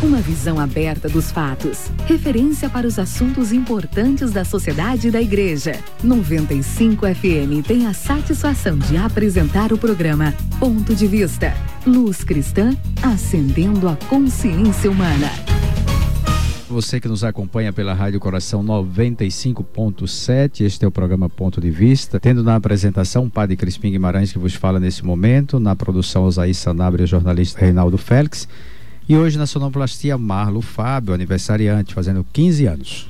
Uma visão aberta dos fatos. Referência para os assuntos importantes da sociedade e da igreja. 95 FM tem a satisfação de apresentar o programa Ponto de Vista. Luz cristã, acendendo a consciência humana. Você que nos acompanha pela Rádio Coração 95.7, este é o programa Ponto de Vista, tendo na apresentação o Padre Crispim Guimarães, que vos fala nesse momento, na produção Osaí Sanabria, o jornalista Reinaldo Félix, e hoje na sonoplastia Marlo Fábio, aniversariante, fazendo 15 anos.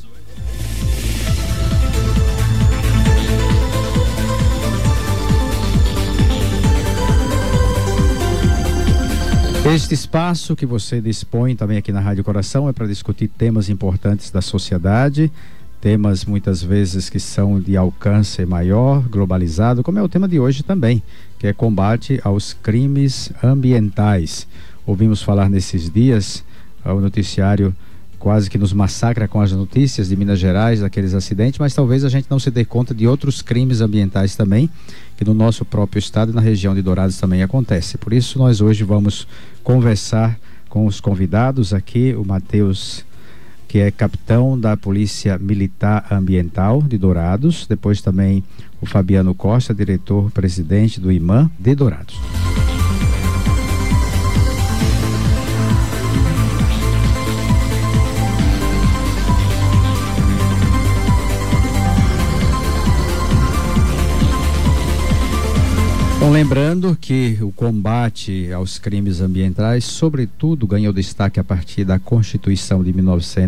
Este espaço que você dispõe também aqui na Rádio Coração é para discutir temas importantes da sociedade, temas muitas vezes que são de alcance maior, globalizado, como é o tema de hoje também, que é combate aos crimes ambientais. Ouvimos falar nesses dias, o noticiário quase que nos massacra com as notícias de Minas Gerais, daqueles acidentes, mas talvez a gente não se dê conta de outros crimes ambientais também, que no nosso próprio estado e na região de Dourados também acontece. Por isso nós hoje vamos conversar com os convidados aqui, o Matheus, que é capitão da Polícia Militar Ambiental de Dourados, depois também o Fabiano Costa, diretor-presidente do IMAM de Dourados. Bom, lembrando que o combate aos crimes ambientais, sobretudo, ganhou destaque a partir da Constituição de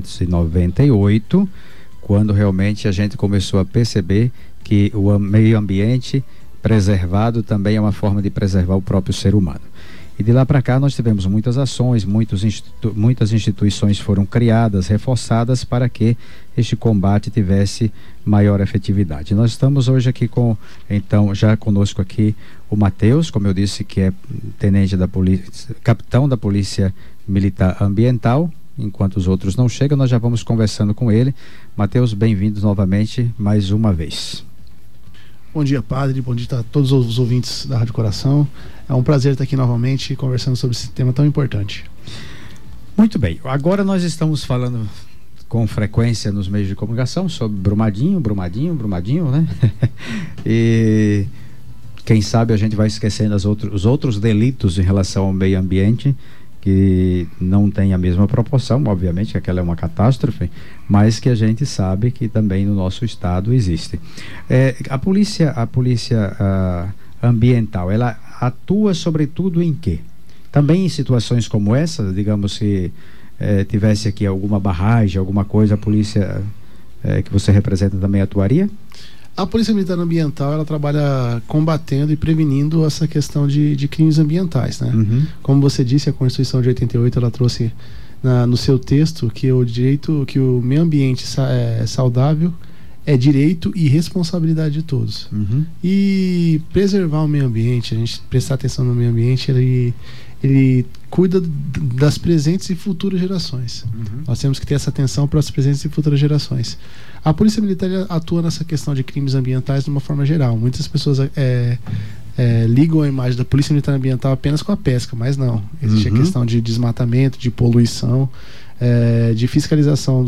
1998, quando realmente a gente começou a perceber que o meio ambiente preservado também é uma forma de preservar o próprio ser humano. E de lá para cá nós tivemos muitas ações, muitas instituições foram criadas, reforçadas para que este combate tivesse maior efetividade. Nós estamos hoje aqui então, já conosco aqui o Matheus, como eu disse, que é tenente da polícia, capitão da Polícia Militar Ambiental. Enquanto os outros não chegam, nós já vamos conversando com ele. Matheus, bem-vindo novamente, mais uma vez. Bom dia, padre. Bom dia a todos os ouvintes da Rádio Coração. É um prazer estar aqui novamente conversando sobre esse tema tão importante. Muito bem. Agora nós estamos falando com frequência nos meios de comunicação sobre Brumadinho, né? E quem sabe a gente vai esquecendo os outros delitos em relação ao meio ambiente, que não tem a mesma proporção, obviamente que aquela é uma catástrofe, mas que a gente sabe que também no nosso estado existe. A polícia ambiental, ela atua sobretudo em quê? Também em situações como essa, digamos, se tivesse aqui alguma barragem, alguma coisa, a polícia que você representa também atuaria? A Polícia Militar Ambiental, ela trabalha combatendo e prevenindo essa questão de crimes ambientais, né? Uhum. Como você disse, a Constituição de 88, ela trouxe no seu texto que que o meio ambiente saudável é direito e responsabilidade de todos. Uhum. E preservar o meio ambiente, a gente prestar atenção no meio ambiente, ele cuida das presentes e futuras gerações. Uhum. Nós temos que ter essa atenção para as presentes e futuras gerações. A Polícia Militar atua nessa questão de crimes ambientais de uma forma geral. Muitas pessoas ligam a imagem da Polícia Militar Ambiental apenas com a pesca, mas não. Existe a questão de desmatamento, de poluição, de fiscalização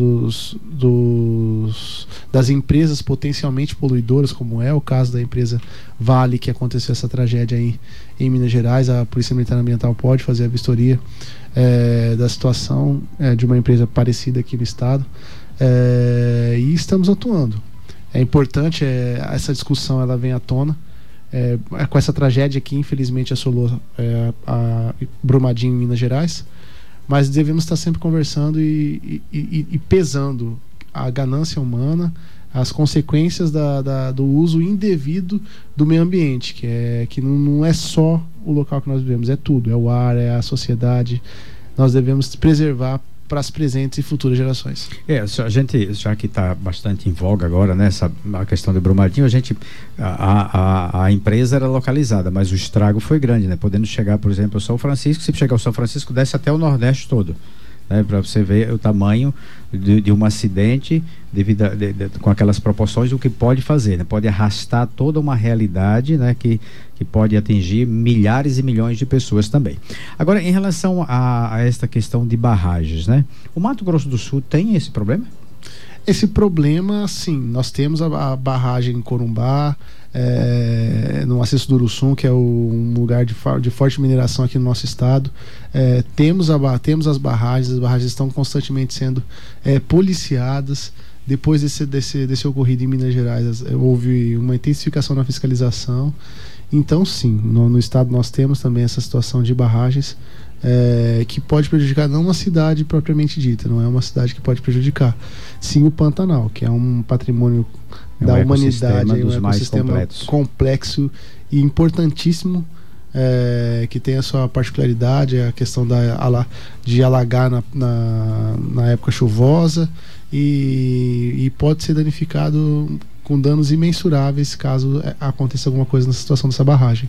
das empresas potencialmente poluidoras, como é o caso da empresa Vale, que aconteceu essa tragédia aí em Minas Gerais. A Polícia Militar Ambiental pode fazer a vistoria da situação de uma empresa parecida aqui no estado. E estamos atuando. É importante, essa discussão ela vem à tona com essa tragédia que infelizmente assolou a Brumadinho em Minas Gerais, mas devemos estar sempre conversando e pesando a ganância humana, as consequências do uso indevido do meio ambiente, que não é só o local que nós vivemos, é tudo, é o ar, é a sociedade. Nós devemos preservar para as presentes e futuras gerações. A gente, já que está bastante em voga agora, né, a questão do Brumadinho, a empresa era localizada, mas o estrago foi grande, né? Podendo chegar, por exemplo, ao São Francisco, se chegar ao São Francisco, desce até o Nordeste todo. né, para você ver o tamanho de um acidente com aquelas proporções, o que pode fazer, né? Pode arrastar toda uma realidade, né, que pode atingir milhares e milhões de pessoas também. Agora, em relação a esta questão de barragens, né? O Mato Grosso do Sul tem esse problema? Esse problema, sim, nós temos a barragem em Corumbá, no Maciço do Uruçum, que é um lugar de forte mineração aqui no nosso estado. Temos as barragens estão constantemente sendo policiadas. Depois desse ocorrido em Minas Gerais, houve uma intensificação na fiscalização. Então, sim, no estado nós temos também essa situação de barragens, que pode prejudicar não uma cidade propriamente dita, não é uma cidade que pode prejudicar, sim o Pantanal, que é um patrimônio da humanidade, um ecossistema complexo e importantíssimo, que tem a sua particularidade, a questão de alagar na época chuvosa e pode ser danificado com danos imensuráveis caso aconteça alguma coisa na situação dessa barragem.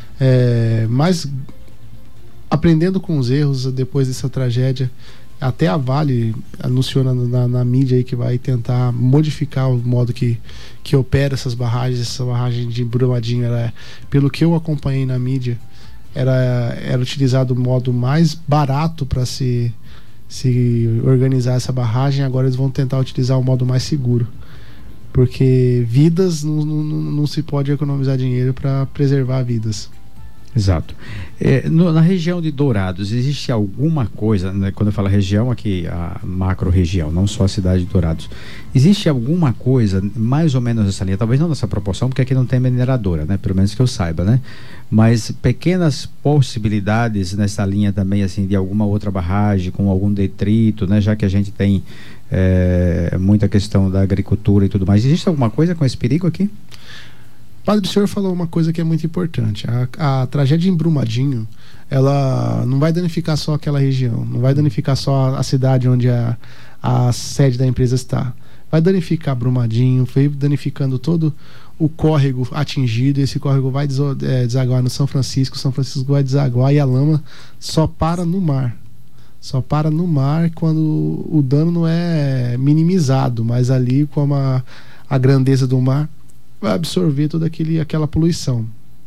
Mas aprendendo com os erros depois dessa tragédia, até a Vale anunciou na mídia aí que vai tentar modificar o modo que opera essas barragens. Essa barragem de Brumadinho, pelo que eu acompanhei na mídia, era utilizado o modo mais barato para se organizar essa barragem. Agora eles vão tentar utilizar o modo mais seguro, porque vidas não se pode economizar dinheiro para preservar vidas. Exato. Na região de Dourados, existe alguma coisa, né, quando eu falo região aqui, a macro-região, não só a cidade de Dourados, existe alguma coisa mais ou menos nessa linha, talvez não nessa proporção, porque aqui não tem mineradora, né, pelo menos que eu saiba, né, mas pequenas possibilidades nessa linha também, assim, de alguma outra barragem com algum detrito, né, já que a gente tem muita questão da agricultura e tudo mais. Existe alguma coisa com esse perigo aqui? Padre, o senhor falou uma coisa que é muito importante. A tragédia em Brumadinho, ela não vai danificar só aquela região, não vai danificar só a cidade onde a sede da empresa está. Vai danificar Brumadinho, foi danificando todo o córrego atingido. Esse córrego vai desaguar no São Francisco vai desaguar e a lama só para no mar. Só para no mar quando o dano não é minimizado, mas ali, como a grandeza do mar vai absorver toda aquela poluição.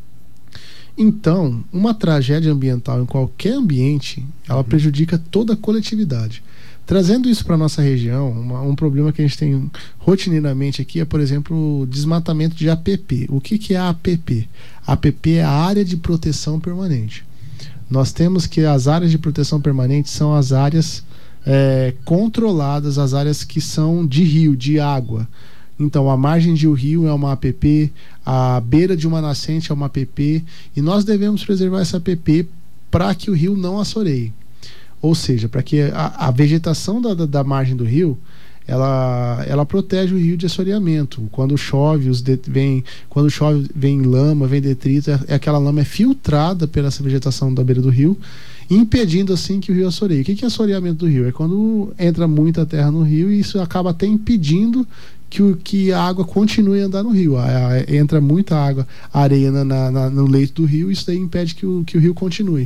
Então, uma tragédia ambiental em qualquer ambiente, ela prejudica toda a coletividade. Trazendo isso para nossa região, um problema que a gente tem rotineiramente aqui é, por exemplo, o desmatamento de APP. O que é a APP? A APP é a área de proteção permanente. Nós temos que as áreas de proteção permanente são as áreas controladas, as áreas que são de rio, de água. Então, a margem de um rio é uma APP, a beira de uma nascente é uma APP, e nós devemos preservar essa APP para que o rio não assoreie. Ou seja, para que a vegetação da margem do rio, ela protege o rio de assoreamento. Quando chove, vem lama, vem detrito, aquela lama é filtrada pela essa vegetação da beira do rio, impedindo assim que o rio assoreie. O que é assoreamento do rio? É quando entra muita terra no rio e isso acaba até impedindo que a água continue a andar no rio. Entra muita água, areia no leito do rio, e isso daí impede que o rio continue.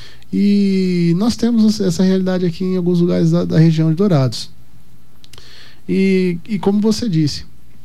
E nós temos essa realidade aqui em alguns lugares da região de Dourados. E como você disse,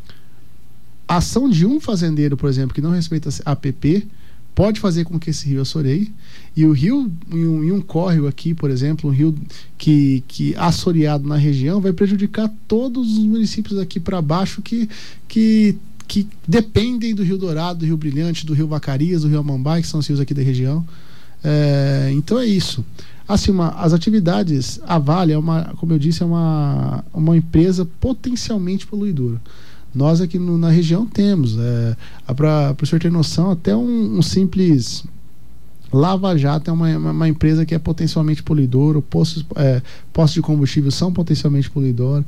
a ação de um fazendeiro, por exemplo, que não respeita a APP, pode fazer com que esse rio assoreie. E o rio, em um córrego aqui, por exemplo, um rio que assoreado na região, vai prejudicar todos os municípios aqui para baixo que dependem do Rio Dourado, do Rio Brilhante, do Rio Vacarias, do Rio Amambai, que são os rios aqui da região. Então é isso. Assim, as atividades, a Vale como eu disse, é uma empresa potencialmente poluidora. Nós aqui na região temos, para o senhor ter noção, até um simples Lava Jato é uma empresa que é potencialmente poluidora, postos de combustível são potencialmente poluidores,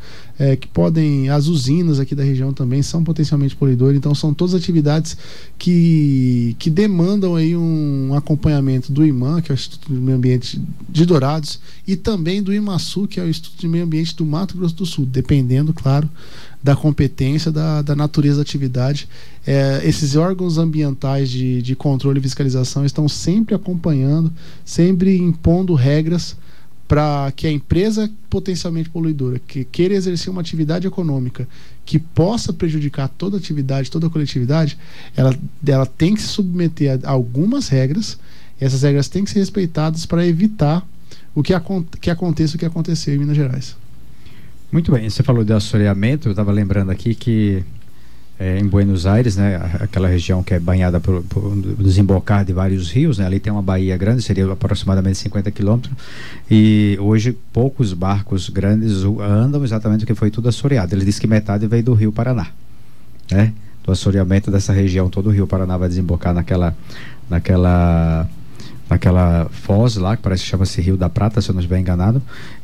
as usinas aqui da região também são potencialmente poluidoras. Então são todas atividades que demandam aí um acompanhamento do IMAM, que é o Instituto de Meio Ambiente de Dourados, e também do IMASU, que é o Instituto de Meio Ambiente do Mato Grosso do Sul, dependendo, claro, da competência, da natureza da atividade. Esses órgãos ambientais de controle e fiscalização estão sempre acompanhando, sempre impondo regras para que a empresa potencialmente poluidora que queira exercer uma atividade econômica que possa prejudicar toda a atividade, toda a coletividade, ela tem que se submeter a algumas regras. Essas regras têm que ser respeitadas para evitar que aconteça o que aconteceu em Minas Gerais. Muito bem, você falou de assoreamento. Eu estava lembrando aqui que em Buenos Aires, né, aquela região que é banhada por desembocar de vários rios, né, ali tem uma baía grande, seria aproximadamente 50 quilômetros, e hoje poucos barcos grandes andam exatamente porque foi tudo assoreado. Ele disse que metade veio do Rio Paraná, né? Do assoreamento dessa região, todo o Rio Paraná vai desembocar naquela foz lá, que parece que chama-se Rio da Prata, se eu não estiver enganado,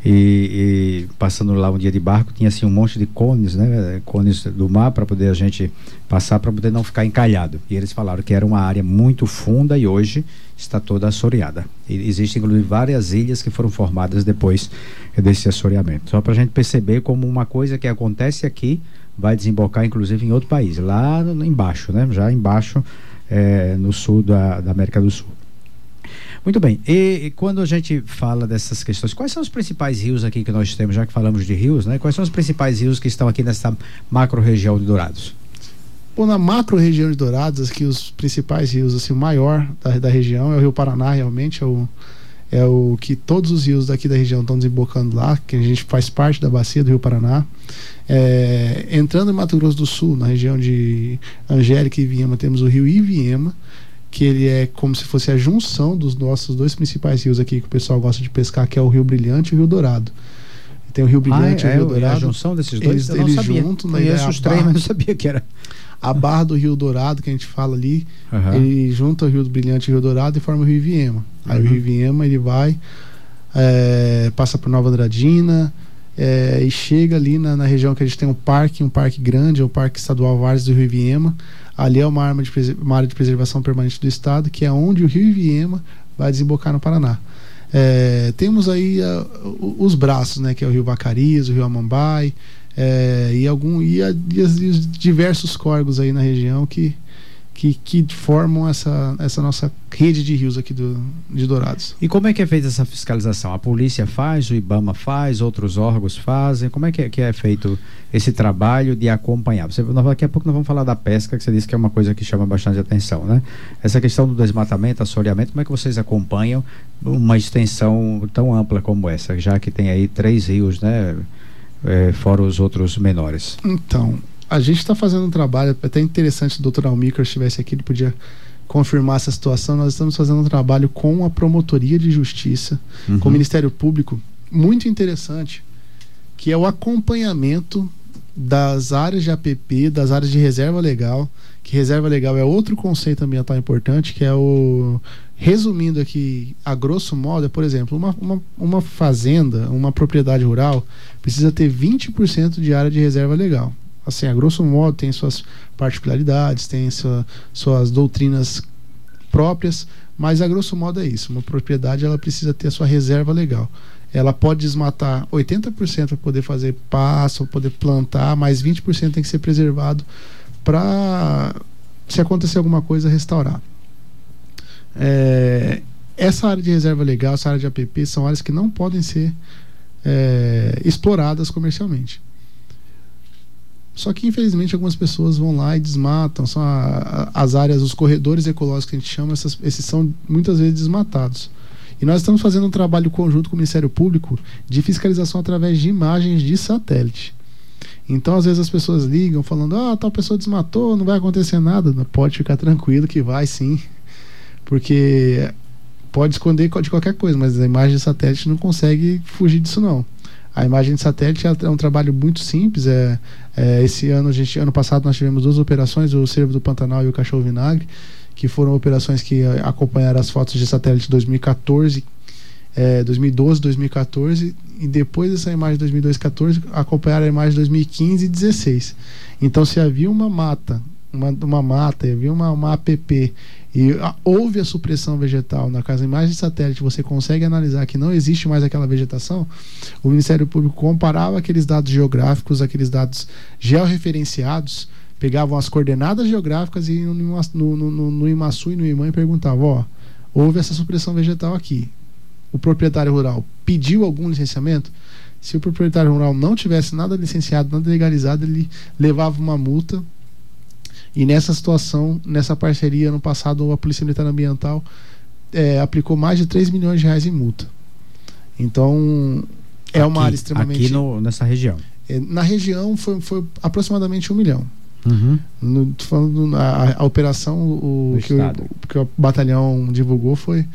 e passando lá um dia de barco, tinha assim um monte de cones, né, cones do mar, para poder a gente passar, para poder não ficar encalhado, e eles falaram que era uma área muito funda e hoje está toda assoreada, e existem inclusive várias ilhas que foram formadas depois desse assoreamento, só para a gente perceber como uma coisa que acontece aqui vai desembocar inclusive em outro país, lá embaixo, né, já embaixo, no sul da América do Sul. Muito bem, e quando a gente fala dessas questões, quais são os principais rios aqui que nós temos, já que falamos de rios, né? Quais são os principais rios que estão aqui nessa macro-região de Dourados? Bom, na macro-região de Dourados, aqui os principais rios, assim, o maior da região é o Rio Paraná, realmente, é o que todos os rios daqui da região estão desembocando lá, que a gente faz parte da bacia do Rio Paraná. Entrando em Mato Grosso do Sul, na região de Angélica e Iviema, temos o rio Iviema, que ele é como se fosse a junção dos nossos dois principais rios aqui que o pessoal gosta de pescar, que é o Rio Brilhante e o Rio Dourado. Tem o Rio Brilhante e o Rio Dourado. A junção desses dois, eu não eles sabia. Juntos, conheço os três, mas não sabia que era. A barra do Rio Dourado, que a gente fala ali, ele junta o Rio Brilhante e o Rio Dourado e forma o Rio Iviema. Aí o Rio Iviema, ele vai, passa por Nova Andradina, e chega ali na região que a gente tem um parque grande, é o Parque Estadual Várzea do Rio Iviema. Ali é uma área de preservação permanente do estado, que é onde o Rio Iviema vai desembocar no Paraná. Temos aí os braços, né, que é o Rio Vacarias, o Rio Amambai, e os diversos córregos aí na região que formam essa nossa rede de rios aqui de Dourados. E como é que é feita essa fiscalização? A polícia faz, o IBAMA faz, outros órgãos fazem? Como é que é feito esse trabalho de acompanhar? Daqui a pouco nós vamos falar da pesca, que você disse que é uma coisa que chama bastante atenção, né? Essa questão do desmatamento, assoreamento, como é que vocês acompanham uma extensão tão ampla como essa, já que tem aí 3 rios, né? Fora os outros menores. Então, a gente está fazendo um trabalho até interessante. Se o Dr. Almir estivesse aqui, ele podia confirmar essa situação. Nós estamos fazendo um trabalho com a Promotoria de Justiça, com o Ministério Público, muito interessante, que é o acompanhamento das áreas de APP, das áreas de reserva legal, que reserva legal é outro conceito ambiental importante, que é resumindo aqui, a grosso modo, por exemplo, uma fazenda, uma propriedade rural precisa ter 20% de área de reserva legal. Assim, a grosso modo, tem suas particularidades, tem suas doutrinas próprias, mas a grosso modo é isso. Uma propriedade, ela precisa ter a sua reserva legal. Ela pode desmatar 80% para poder fazer pasto, para poder plantar, mas 20% tem que ser preservado para, se acontecer alguma coisa, restaurar. Essa área de reserva legal, essa área de APP, são áreas que não podem ser exploradas comercialmente. Só que infelizmente algumas pessoas vão lá e desmatam. São as áreas, os corredores ecológicos que a gente chama, esses são muitas vezes desmatados. E nós estamos fazendo um trabalho conjunto com o Ministério Público de fiscalização através de imagens de satélite. Então às vezes as pessoas ligam falando: tal pessoa desmatou, não vai acontecer nada. Não, pode ficar tranquilo que vai sim, porque pode esconder de qualquer coisa, mas a imagem de satélite não consegue fugir disso não. A imagem de satélite é um trabalho muito simples. Esse ano, ano passado, nós tivemos 2 operações, o Cervo do Pantanal e o Cachorro Vinagre, que foram operações que acompanharam as fotos de satélite 2014, 2012, 2014, e depois dessa imagem de 2012 e 2014, acompanharam a imagem de 2015 e 2016. Então, se havia uma mata, havia uma APP, e houve a supressão vegetal nas imagens de satélite, você consegue analisar que não existe mais aquela vegetação. O Ministério Público comparava aqueles dados geográficos, aqueles dados georreferenciados, pegavam as coordenadas geográficas e iam no IMASU e no IMAN e perguntavam: houve essa supressão vegetal aqui. o proprietário rural pediu algum licenciamento, se o proprietário rural não tivesse nada licenciado, nada legalizado, ele levava uma multa. E nessa situação, nessa parceria, ano passado, a Polícia Militar Ambiental aplicou mais de 3 milhões de reais em multa. Então, é uma área extremamente... Aqui nessa região? Na região foi aproximadamente 1 milhão. Tô falando a operação que o batalhão divulgou foi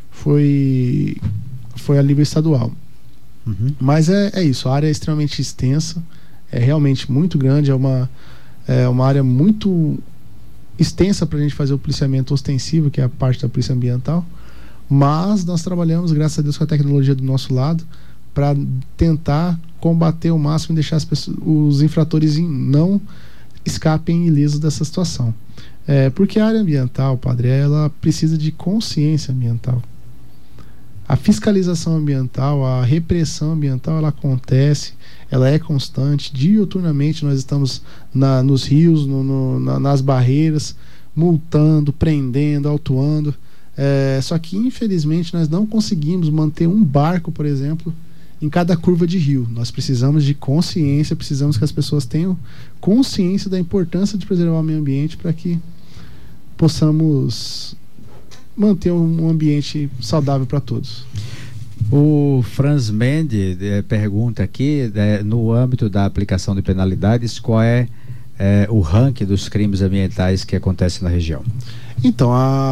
a nível estadual. Mas é isso, a área é extremamente extensa, é realmente muito grande, é uma área muito extensa para a gente fazer o policiamento ostensivo, que é a parte da polícia ambiental, mas nós trabalhamos, graças a Deus, com a tecnologia do nosso lado para tentar combater ao máximo e deixar os infratores não escapem ilesos dessa situação. Porque a área ambiental, padre, ela precisa de consciência ambiental. A fiscalização ambiental, a repressão ambiental, ela acontece, ela é constante. Diuturnamente nós estamos nos rios, nas barreiras, multando, prendendo, autuando. Só que infelizmente nós não conseguimos manter um barco, por exemplo, em cada curva de rio. Nós precisamos de consciência, precisamos que as pessoas tenham consciência da importância de preservar o meio ambiente para que possamos manter um ambiente saudável para todos. O Franz Mendes pergunta aqui, no âmbito da aplicação de penalidades, qual é o ranking dos crimes ambientais que acontecem na região? Então,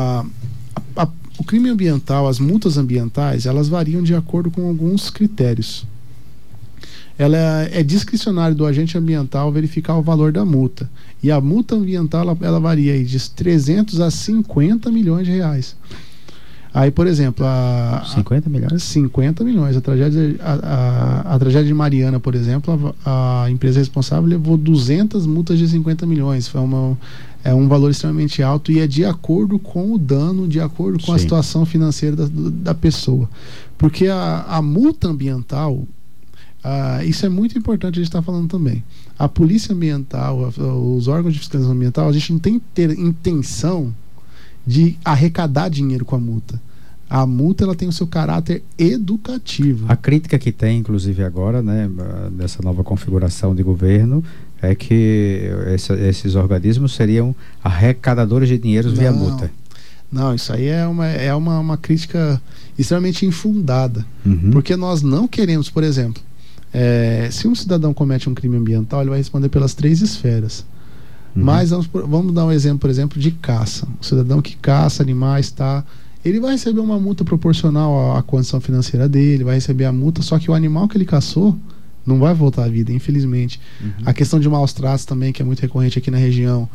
o crime ambiental, as multas ambientais, elas variam de acordo com alguns critérios. Ela é discricionário do agente ambiental verificar o valor da multa. E a multa ambiental, ela varia aí de 300 a 50 milhões de reais. Aí, por exemplo, 50 milhões? 50 milhões. A tragédia de Mariana, por exemplo, a empresa responsável levou 200 multas de 50 milhões. É um valor extremamente alto e é de acordo com o dano, de acordo com a situação financeira da pessoa. Porque a multa ambiental, isso é muito importante a gente estar falando também. A polícia ambiental, os órgãos de fiscalização ambiental, a gente não tem que ter intenção de arrecadar dinheiro com a multa. A multa, ela tem o seu caráter educativo. A crítica que tem, inclusive agora, né, dessa nova configuração de governo, é que esses organismos seriam arrecadadores de dinheiro via multa. Não, isso aí é uma crítica extremamente infundada. Porque nós não queremos, por exemplo, se um cidadão comete um crime ambiental, ele vai responder pelas 3 esferas. Mas vamos dar um exemplo, por exemplo, de caça. O cidadão que caça animais, ele vai receber uma multa proporcional à condição financeira dele, vai receber a multa, só que o animal que ele caçou não vai voltar à vida, infelizmente. A questão de maus tratos também, que é muito recorrente aqui na região.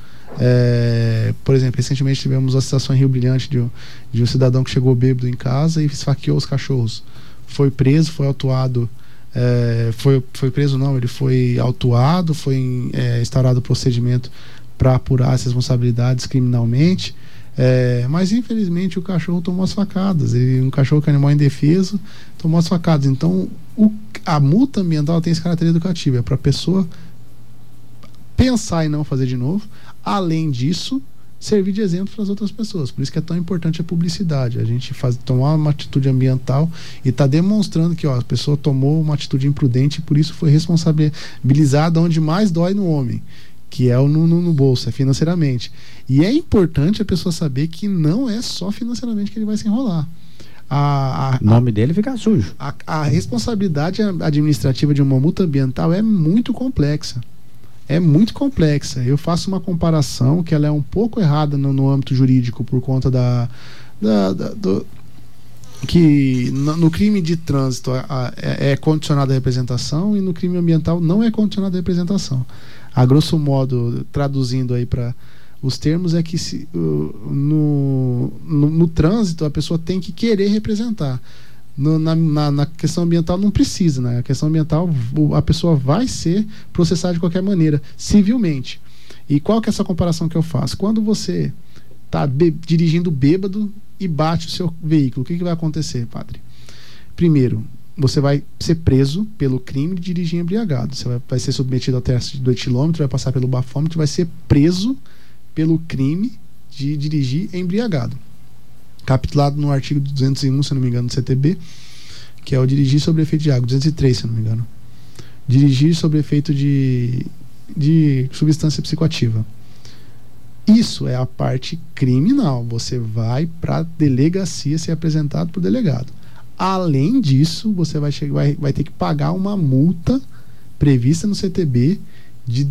Por exemplo, recentemente tivemos a situação em Rio Brilhante de um cidadão que chegou bêbado em casa e esfaqueou os cachorros. Foi preso, foi autuado. Foi preso não, ele foi autuado, foi instaurado procedimento para apurar as responsabilidades criminalmente, mas infelizmente o cachorro tomou as facadas, um cachorro que é animal indefeso tomou as facadas. Então a multa ambiental tem esse caráter educativo, é para a pessoa pensar em não fazer de novo, além disso servir de exemplo para as outras pessoas. Por isso que é tão importante a publicidade, a gente tomar uma atitude ambiental e tá demonstrando que a pessoa tomou uma atitude imprudente e por isso foi responsabilizada onde mais dói no homem, que é no bolso, financeiramente. E é importante a pessoa saber que não é só financeiramente que ele vai se enrolar. O nome dele fica sujo. A responsabilidade administrativa de uma multa ambiental é muito complexa. É muito complexa. Eu faço uma comparação que ela é um pouco errada no âmbito jurídico por conta que no crime de trânsito é condicionada a representação e no crime ambiental não é condicionada a representação. A grosso modo, traduzindo aí para os termos, é que no trânsito a pessoa tem que querer representar. Na questão ambiental não precisa, né? A questão ambiental, a pessoa vai ser processada de qualquer maneira, civilmente. E qual que é essa comparação que eu faço? Quando você está dirigindo bêbado e bate o seu veículo, o que vai acontecer, padre? Primeiro, você vai ser preso pelo crime de dirigir embriagado. Você vai ser submetido ao teste do etilômetro, vai passar pelo bafômetro, vai ser preso pelo crime de dirigir embriagado. Capitulado no artigo 201, se não me engano, do CTB. que é o dirigir sob efeito de água, 203, se eu não me engano. Dirigir sob efeito de substância psicoativa. Isso é a parte criminal. Você vai para a delegacia ser apresentado para o delegado. Além disso, você vai ter que pagar uma multa prevista no CTB de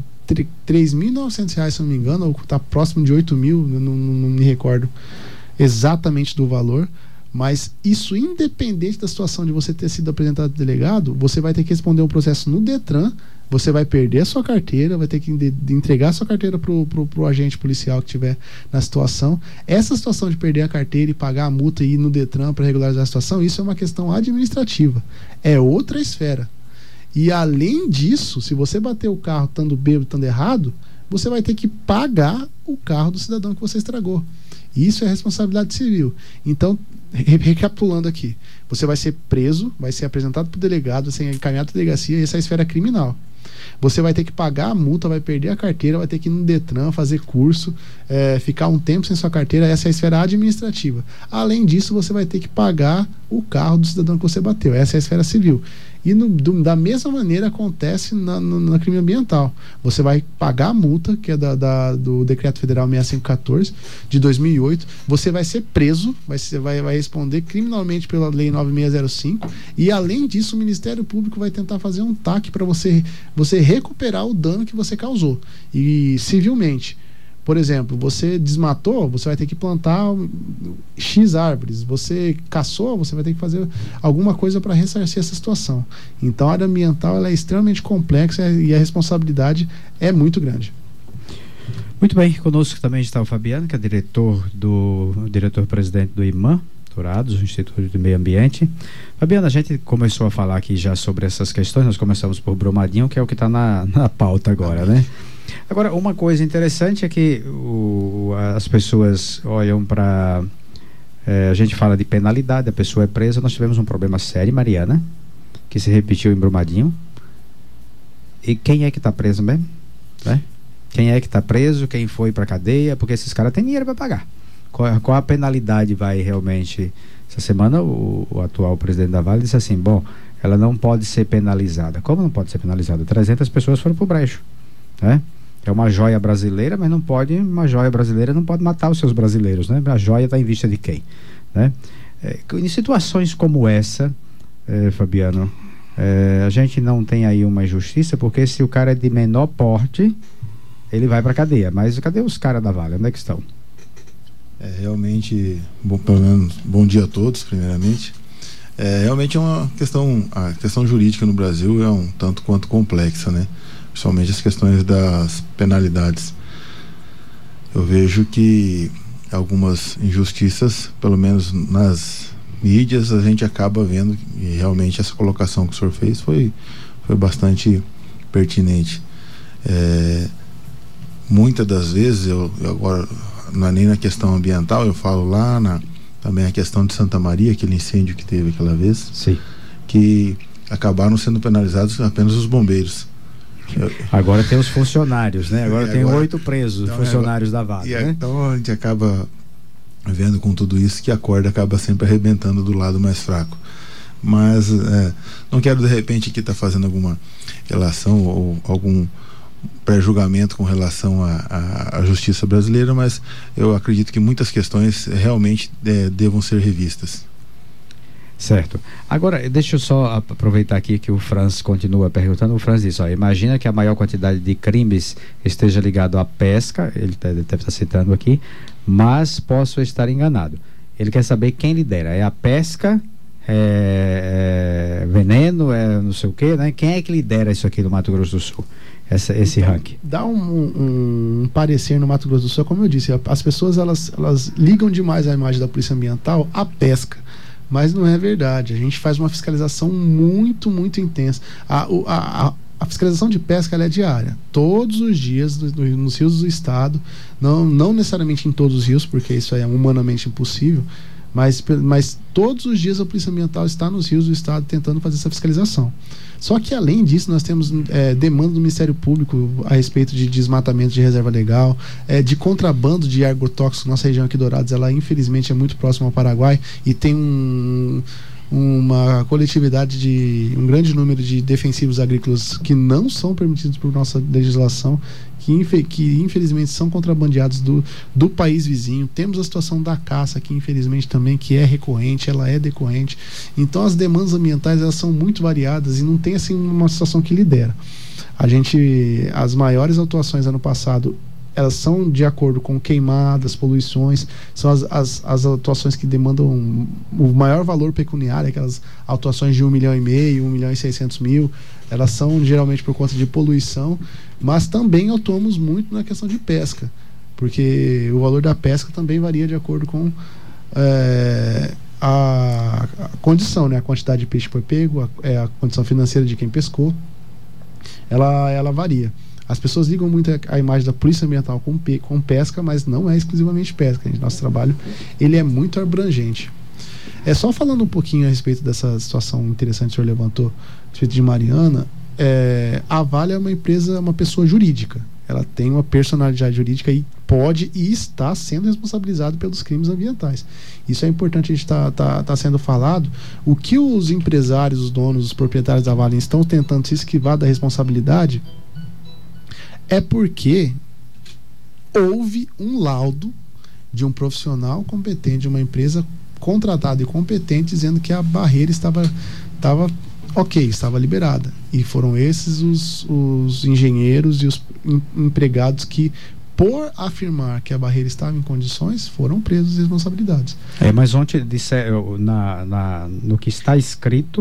R$3.900, se não me engano, ou está próximo de 8.000, não me recordo exatamente do valor. Mas isso, independente da situação de você ter sido apresentado ao delegado, você vai ter que responder um processo no Detran, você vai perder a sua carteira, vai ter que entregar a sua carteira pro agente policial que estiver na situação. Essa situação de perder a carteira e pagar a multa e ir no Detran para regularizar a situação, isso é uma questão administrativa. É outra esfera. E além disso, se você bater o carro estando bêbado, estando errado, você vai ter que pagar o carro do cidadão que você estragou. Isso é responsabilidade civil. Então, recapitulando aqui, você vai ser preso, vai ser apresentado para o delegado, vai ser encaminhado para a delegacia, essa é a esfera criminal. Você vai ter que pagar a multa, vai perder a carteira, vai ter que ir no Detran, fazer curso, ficar um tempo sem sua carteira, essa é a esfera administrativa. Além disso, você vai ter que pagar o carro do cidadão que você bateu, essa é a esfera civil. E da mesma maneira acontece na crime ambiental. Você vai pagar a multa, que é do Decreto Federal 6514 de 2008. Você vai ser preso, vai responder criminalmente pela Lei 9605. E além disso, o Ministério Público vai tentar fazer um TAC para você recuperar o dano que você causou. E civilmente, por exemplo, você desmatou, você vai ter que plantar X árvores. Você caçou, você vai ter que fazer alguma coisa para ressarcir essa situação. Então a área ambiental ela é extremamente complexa e a responsabilidade é muito grande. Muito bem, conosco também está o Fabiano, que é diretor-presidente do IMAM, Dourados, o Instituto de Meio Ambiente. Fabiano, a gente começou a falar aqui já sobre essas questões, nós começamos por Brumadinho, que é o que está na pauta agora, né? Agora, uma coisa interessante é que as pessoas olham para... a gente fala de penalidade, a pessoa é presa. Nós tivemos um problema sério, Mariana, que se repetiu em Brumadinho. E quem é que está preso mesmo? Né? Quem é que está preso? Quem foi para a cadeia? Porque esses caras têm dinheiro para pagar. Qual a penalidade vai realmente... Essa semana o atual presidente da Vale disse assim, bom, ela não pode ser penalizada. Como não pode ser penalizada? 300 pessoas foram para o brejo, né? É uma joia brasileira, mas uma joia brasileira não pode matar os seus brasileiros, né? A joia está em vista de quem, né? Em situações como essa, Fabiano, a gente não tem aí uma injustiça, porque se o cara é de menor porte, ele vai para a cadeia. Mas cadê os caras da Vale? Onde é que estão? Realmente, pelo menos, bom dia a todos, primeiramente. Realmente é uma questão, a questão jurídica no Brasil é um tanto quanto complexa, né? Principalmente as questões das penalidades. Eu vejo que algumas injustiças, pelo menos nas mídias, a gente acaba vendo e realmente essa colocação que o senhor fez foi bastante pertinente. Muitas das vezes, eu agora não é nem na questão ambiental, eu falo lá também a questão de Santa Maria, aquele incêndio que teve aquela vez. Sim. Que acabaram sendo penalizados apenas os bombeiros. Agora tem os funcionários, né? Agora tem 8 presos, então, funcionários da Vale, né? Então a gente acaba vendo com tudo isso que a corda acaba sempre arrebentando do lado mais fraco. Mas não quero de repente aqui estar fazendo alguma relação ou algum pré-julgamento com relação à justiça brasileira, mas eu acredito que muitas questões realmente devam ser revistas. Certo. Agora, deixa eu só aproveitar aqui que o Franz continua perguntando. O Franz diz, imagina que a maior quantidade de crimes esteja ligado à pesca, ele deve estar citando aqui, mas posso estar enganado. Ele quer saber quem lidera. É a pesca? É veneno? É não sei o quê, né? Quem é que lidera isso aqui no Mato Grosso do Sul? Esse ranking? Dá um parecer no Mato Grosso do Sul, como eu disse, as pessoas elas ligam demais a imagem da Polícia Ambiental à pesca. Mas não é verdade. A gente faz uma fiscalização muito, muito intensa. A fiscalização de pesca ela é diária. Todos os dias nos rios do estado, não necessariamente em todos os rios, porque isso é humanamente impossível, mas todos os dias a Polícia Ambiental está nos rios do estado tentando fazer essa fiscalização. Só que além disso nós temos demanda do Ministério Público a respeito de desmatamento de reserva legal, de contrabando de agrotóxico. Nossa região aqui Dourados, ela infelizmente é muito próxima ao Paraguai e tem uma coletividade de um grande número de defensivos agrícolas que não são permitidos por nossa legislação, que infelizmente são contrabandeados do país vizinho. Temos a situação da caça, que infelizmente também que é recorrente, ela é decorrente. Então as demandas ambientais, elas são muito variadas e não tem assim uma situação que lidera. As maiores atuações ano passado, elas são de acordo com queimadas, poluições, são as atuações que demandam o maior valor pecuniário, aquelas atuações de 1,5 milhão, 1.600.000, elas são geralmente por conta de poluição, mas também atuamos muito na questão de pesca, porque o valor da pesca também varia de acordo com a condição, né? A quantidade de peixe que foi pego, a condição financeira de quem pescou, ela varia. As pessoas ligam muito a imagem da polícia ambiental com pesca, mas não é exclusivamente pesca. Nosso trabalho, ele é muito abrangente. Só falando um pouquinho a respeito dessa situação interessante que o senhor levantou, a respeito de Mariana, a Vale é uma empresa, uma pessoa jurídica. Ela tem uma personalidade jurídica e pode e está sendo responsabilizado pelos crimes ambientais. Isso é importante, a gente tá sendo falado. O que os empresários, os donos, os proprietários da Vale estão tentando se esquivar da responsabilidade é porque houve um laudo de um profissional competente, de uma empresa contratada e competente, dizendo que a barreira estava ok, estava liberada. E foram esses os engenheiros e os empregados que, por afirmar que a barreira estava em condições, foram presos e responsabilizados. Mas ontem no que está escrito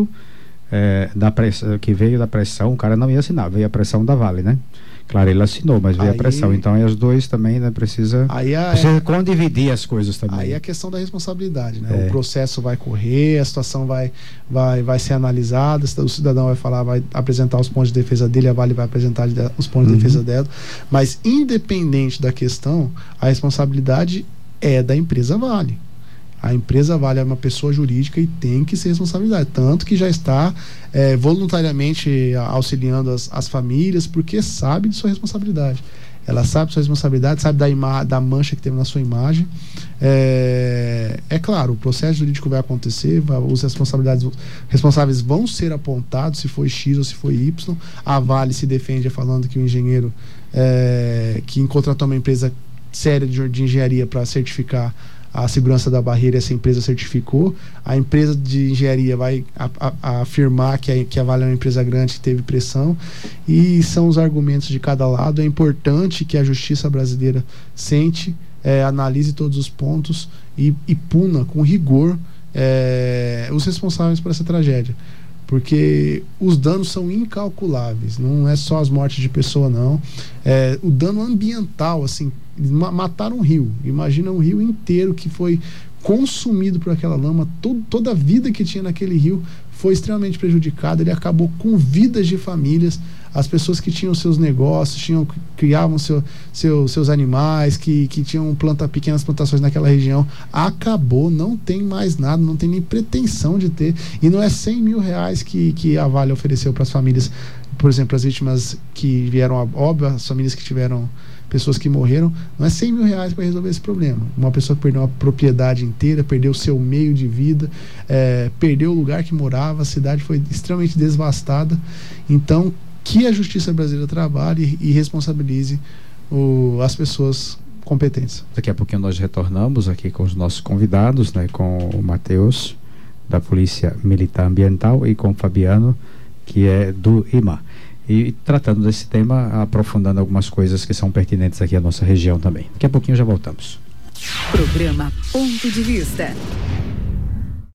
que veio da pressão, o cara não ia assinar, veio a pressão da Vale, né? Claro, ele assinou, mas veio a pressão. Então, aí os dois também, né, precisa condividir as coisas também. Aí é a questão da responsabilidade, né? O processo vai correr, a situação vai ser analisada, o cidadão vai falar, vai apresentar os pontos de defesa dele, a Vale vai apresentar os pontos de defesa dela. Mas, independente da questão, a responsabilidade é da empresa Vale. A empresa Vale é uma pessoa jurídica e tem que ser responsabilidade, tanto que já está voluntariamente auxiliando as famílias, porque sabe de sua responsabilidade. Ela sabe de sua responsabilidade, sabe da mancha que teve na sua imagem. Claro, o processo jurídico vai acontecer, os responsáveis vão ser apontados, se foi X ou se foi Y. A Vale se defende falando que o engenheiro que contratou uma empresa séria de engenharia para certificar a segurança da barreira, essa empresa certificou. A empresa de engenharia vai afirmar que a Vale é uma empresa grande que teve pressão, e são os argumentos de cada lado. É importante que a justiça brasileira analise todos os pontos e puna com rigor os responsáveis por essa tragédia, porque os danos são incalculáveis. Não é só as mortes de pessoa, não. O dano ambiental, assim, mataram um rio. Imagina um rio inteiro que foi consumido por aquela lama. Toda a vida que tinha naquele rio foi extremamente prejudicada. Ele acabou com vidas de famílias. As pessoas que tinham seus negócios, criavam seus animais, que tinham pequenas plantações naquela região, acabou, não tem mais nada, não tem nem pretensão de ter. E não é 100 mil reais que a Vale ofereceu para as famílias, por exemplo, as vítimas que vieram a óbito, as famílias que tiveram pessoas que morreram, não é 100 mil reais para resolver esse problema. Uma pessoa que perdeu uma propriedade inteira, perdeu o seu meio de vida, perdeu o lugar que morava, a cidade foi extremamente devastada. Então, que a justiça brasileira trabalhe e responsabilize as pessoas competentes. Daqui a pouquinho nós retornamos aqui com os nossos convidados, né, com o Matheus, da Polícia Militar Ambiental, e com o Fabiano, que é do IMA. E tratando desse tema, aprofundando algumas coisas que são pertinentes aqui à nossa região também. Daqui a pouquinho já voltamos. Programa Ponto de Vista.